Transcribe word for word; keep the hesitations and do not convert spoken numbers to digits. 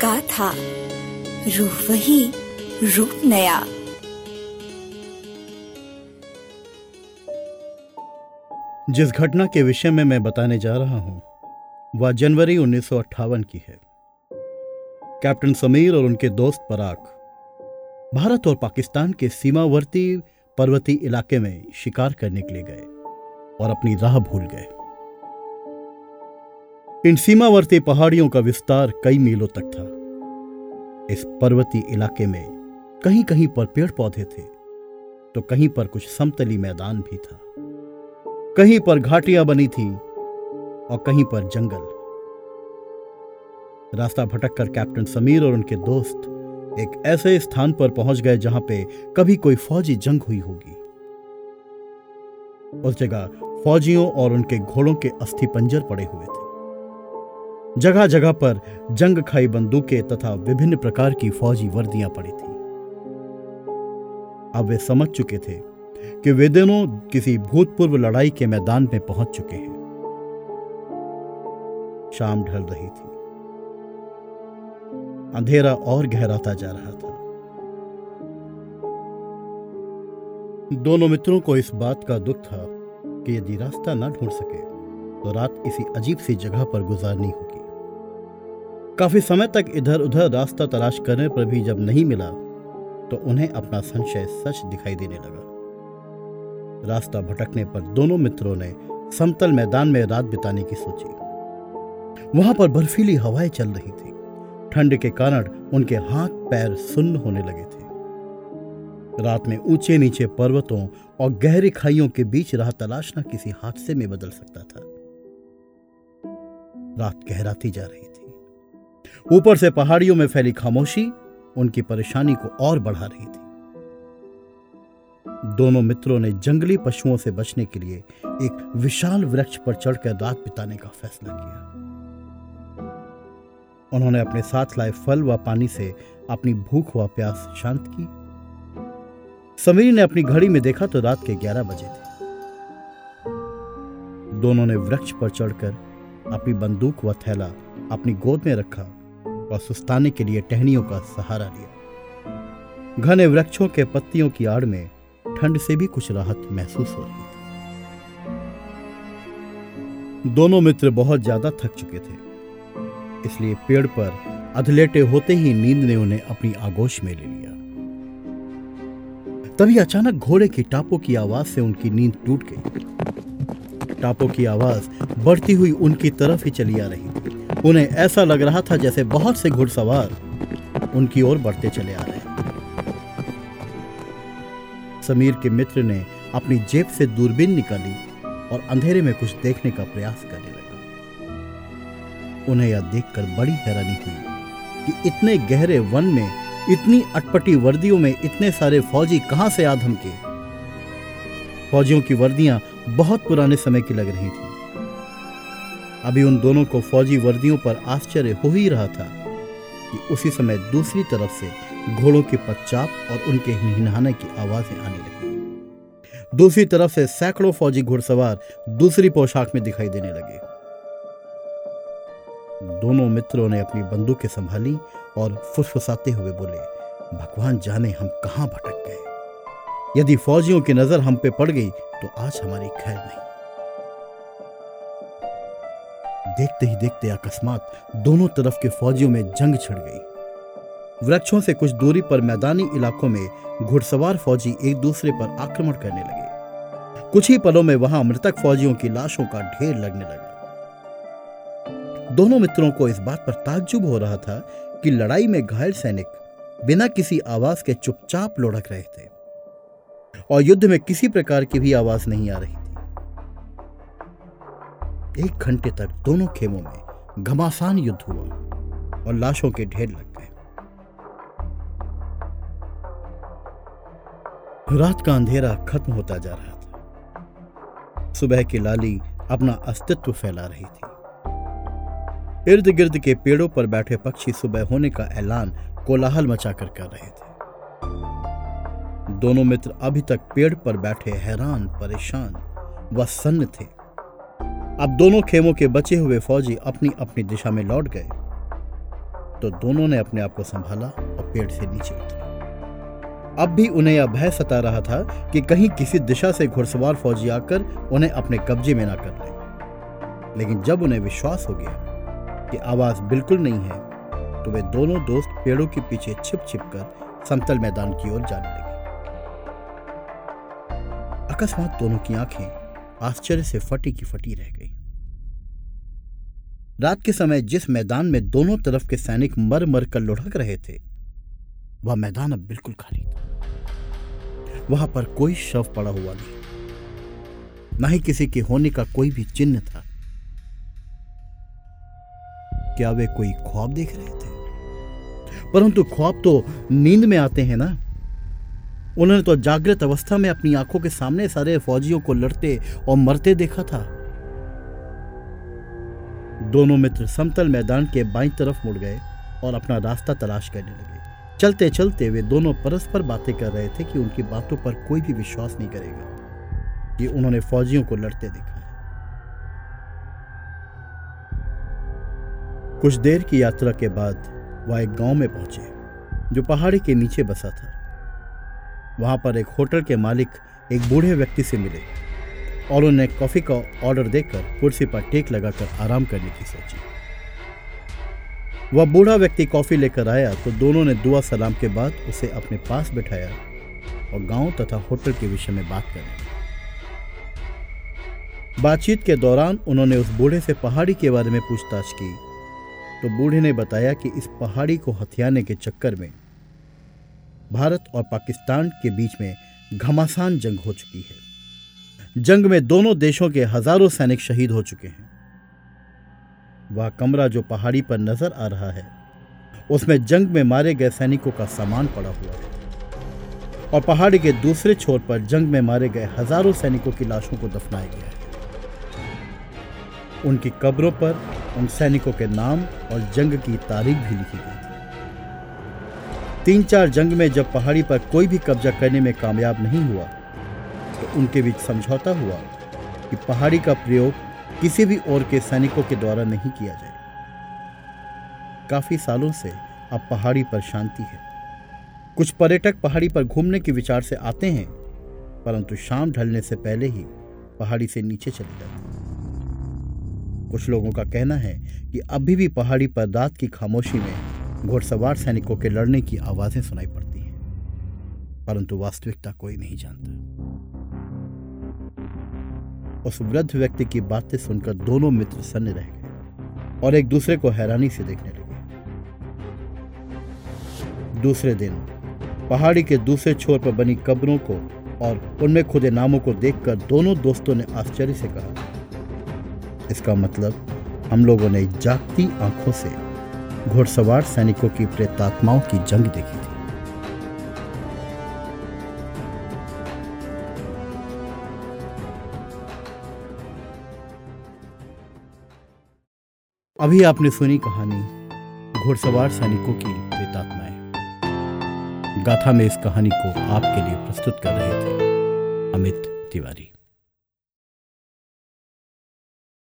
गाथा, रूह वही, रूप नया। जिस घटना के विषय में मैं बताने जा रहा हूं वह जनवरी उन्नीस सौ अट्ठावन की है। कैप्टन समीर और उनके दोस्त पराग भारत और पाकिस्तान के सीमावर्ती पर्वतीय इलाके में शिकार करने के लिए गए और अपनी राह भूल गए। इन सीमावर्ती पहाड़ियों का विस्तार कई मीलों तक था। इस पर्वतीय इलाके में कहीं कहीं पर पेड़ पौधे थे तो कहीं पर कुछ समतली मैदान भी था। कहीं पर घाटियां बनी थी और कहीं पर जंगल। रास्ता भटककर कैप्टन समीर और उनके दोस्त एक ऐसे स्थान पर पहुंच गए जहां पे कभी कोई फौजी जंग हुई होगी। उस जगह फौजियों और उनके घोड़ों के अस्थि पंजर पड़े हुए थे। जगह जगह पर जंग खाई बंदूकें तथा विभिन्न प्रकार की फौजी वर्दियां पड़ी थी। अब वे समझ चुके थे कि वे दोनों किसी भूतपूर्व लड़ाई के मैदान में पहुंच चुके हैं। शाम ढल रही थी। अंधेरा और गहराता जा रहा था। दोनों मित्रों को इस बात का दुख था कि यदि रास्ता न ढूंढ सके तो रात इसी अजीब सी जगह पर गुजारनी होगी। काफी समय तक इधर उधर रास्ता तलाश करने पर भी जब नहीं मिला तो उन्हें अपना संशय सच दिखाई देने लगा। रास्ता भटकने पर दोनों मित्रों ने समतल मैदान में रात बिताने की सोची। वहां पर बर्फीली हवाएं चल रही थी। ठंड के कारण उनके हाथ पैर सुन्न होने लगे थे। रात में ऊंचे नीचे पर्वतों और गहरी खाइयों के बीच राह तलाशना किसी हादसे में बदल सकता था। रात गहराती जा रही थी। ऊपर से पहाड़ियों में फैली खामोशी उनकी परेशानी को और बढ़ा रही थी। दोनों मित्रों ने जंगली पशुओं से बचने के लिए एक विशाल वृक्ष पर चढ़कर रात बिताने का फैसला किया। उन्होंने अपने साथ लाए फल व पानी से अपनी भूख व प्यास शांत की। समीर ने अपनी घड़ी में देखा तो रात के ग्यारह बजे थे। दोनों ने वृक्ष पर चढ़कर अपनी बंदूक व थैला अपनी गोद में रखा और सुस्ताने के लिए टहनियों का सहारा लिया। घने वृक्षों के पत्तियों की आड़ में ठंड से भी कुछ राहत महसूस हो रही थी। दोनों मित्र बहुत ज्यादा थक चुके थे, इसलिए पेड़ पर अधलेटे होते ही नींद ने उन्हें अपनी आगोश में ले लिया। तभी अचानक घोड़े की टापों की आवाज से उनकी नींद टूट गई। टापों की आवाज बढ़ती हुई उनकी तरफ ही चली आ रही थी। उन्हें ऐसा लग रहा था जैसे बहुत से घुड़सवार उनकी ओर बढ़ते चले आ रहे हैं। समीर के मित्र ने अपनी जेब से दूरबीन निकाली और अंधेरे में कुछ देखने का प्रयास करने लगा। उन्हें यह देखकर बड़ी हैरानी हुई कि इतने गहरे वन में इतनी अटपटी वर्दियों में इतने सारे फौजी कहां से आ धमके। फौजियों की वर्दियां बहुत पुराने समय की लग रही थी। अभी उन दोनों को फौजी वर्दियों पर आश्चर्य हो ही रहा था कि उसी समय दूसरी तरफ से घोड़ों की पदचाप और उनके हिनहिनाने की आवाजें आने लगी। दूसरी तरफ से सैकड़ों फौजी घुड़सवार दूसरी पोशाक में दिखाई देने लगे। दोनों मित्रों ने अपनी बंदूकें संभाली और फुसफुसाते हुए बोले, भगवान जाने हम कहां भटक गए। यदि फौजियों की नजर हम पे पड़ गई तो आज हमारी खैर नहीं। देखते ही देखते अकस्मात दोनों तरफ के फौजियों में जंग छिड़ गई। वृक्षों से कुछ दूरी पर मैदानी इलाकों में घुड़सवार फौजी एक दूसरे पर आक्रमण करने लगे। कुछ ही पलों में वहां मृतक फौजियों की लाशों का ढेर लगने लगा। दोनों मित्रों को इस बात पर ताज्जुब हो रहा था कि लड़ाई में घायल सैनिक बिना किसी आवाज के चुपचाप लुढ़क रहे थे और युद्ध में किसी प्रकार की भी आवाज नहीं आ रही थी। एक घंटे तक दोनों खेमों में घमासान युद्ध हुआ और लाशों के ढेर लग गए। रात का अंधेरा खत्म होता जा रहा था। सुबह की लाली अपना अस्तित्व फैला रही थी। इर्द गिर्द के पेड़ों पर बैठे पक्षी सुबह होने का ऐलान कोलाहल मचाकर कर रहे थे। दोनों मित्र अभी तक पेड़ पर बैठे हैरान, परेशान व सन्न थे। अब दोनों खेमों के बचे हुए फौजी अपनी अपनी दिशा में लौट गए तो दोनों ने अपने आप को संभाला और पेड़ से नीचे उतरे। अब भी उन्हें यह भय सता रहा था कि कहीं किसी दिशा से घुड़सवार फौजी आकर उन्हें अपने कब्जे में ना कर ले। लेकिन जब उन्हें विश्वास हो गया कि आवाज बिल्कुल नहीं है, तो वे दोनों दोस्त पेड़ों के पीछे छिप छिप कर समतल मैदान की ओर जाने लगे। अकस्मात दोनों की आंखें आश्चर्य से फटी की फटी रह गई। रात के समय जिस मैदान में दोनों तरफ के सैनिक मर मर कर लुढ़क रहे थे, वह मैदान अब बिल्कुल खाली था। वहां पर कोई शव पड़ा हुआ नहीं, न ही किसी के होने का कोई भी चिन्ह था। क्या वे कोई ख्वाब देख रहे थे? परंतु ख्वाब तो नींद में आते हैं ना। उन्होंने तो जागृत अवस्था में अपनी आंखों के सामने सारे फौजियों को लड़ते और मरते देखा था। दोनों मित्र समतल मैदान के बाईं तरफ मुड़ गए और अपना रास्ता तलाश करने लगे। चलते चलते वे दोनों परस्पर बातें कर रहे थे कि उनकी बातों पर कोई भी विश्वास नहीं करेगा कि उन्होंने फौजियों को लड़ते देखा है। कुछ देर की यात्रा के बाद वह एक गांव में पहुंचे जो पहाड़ी के नीचे बसा था। वहां पर एक होटल के मालिक एक बूढ़े व्यक्ति से मिले और उन्हें कॉफी का ऑर्डर देकर कुर्सी पर टेक लगाकर आराम करने की सोची। वह बूढ़ा व्यक्ति कॉफी लेकर आया तो दोनों ने दुआ सलाम के बाद उसे अपने पास बिठाया और गांव तथा होटल के विषय में बात करने लगे। बातचीत के दौरान उन्होंने उस बूढ़े से पहाड़ी के बारे में पूछताछ की तो बूढ़े ने बताया कि इस पहाड़ी को हथियाने के चक्कर में भारत और पाकिस्तान के बीच में घमासान जंग हो चुकी है। जंग में दोनों देशों के हजारों सैनिक शहीद हो चुके हैं। वह कमरा जो पहाड़ी पर नजर आ रहा है, उसमें जंग में मारे गए सैनिकों का सामान पड़ा हुआ है और पहाड़ी के दूसरे छोर पर जंग में मारे गए हजारों सैनिकों की लाशों को दफनाया गया है। उनकी कब्रों पर उन सैनिकों के नाम और जंग की तारीख भी लिखी गई थी। तीन चार जंग में जब पहाड़ी पर कोई भी कब्जा करने में कामयाब नहीं हुआ तो उनके बीच समझौता हुआ कि पहाड़ी का प्रयोग किसी भी और के सैनिकों के द्वारा नहीं किया जाए। काफी सालों से अब पहाड़ी पर शांति है। कुछ पर्यटक पहाड़ी पर घूमने के विचार से आते हैं, परंतु शाम ढलने से पहले ही पहाड़ी से नीचे चले जाते हैं। कुछ लोगों का कहना है कि अभी भी पहाड़ी पर रात की खामोशी में घुड़सवार सैनिकों के लड़ने की आवाजें सुनाई पड़ती हैं, परंतु वास्तविकता कोई नहीं जानता। उस वृद्ध व्यक्ति की बातें सुनकर दोनों मित्र सन्न रह गए और एक दूसरे को हैरानी से देखने लगे। दूसरे दिन पहाड़ी के दूसरे छोर पर बनी कब्रों को और उनमें खुदे नामों को देखकर दोनों दोस्तों ने आश्चर्य से कहा, इसका मतलब हम लोगों ने जागती आंखों से घुड़सवार सैनिकों की प्रेतात्माओं की जंग देखी थी। अभी आपने सुनी कहानी घुड़सवार सैनिकों की प्रेतात्माएं। गाथा में इस कहानी को आपके लिए प्रस्तुत कर रहे थे अमित तिवारी।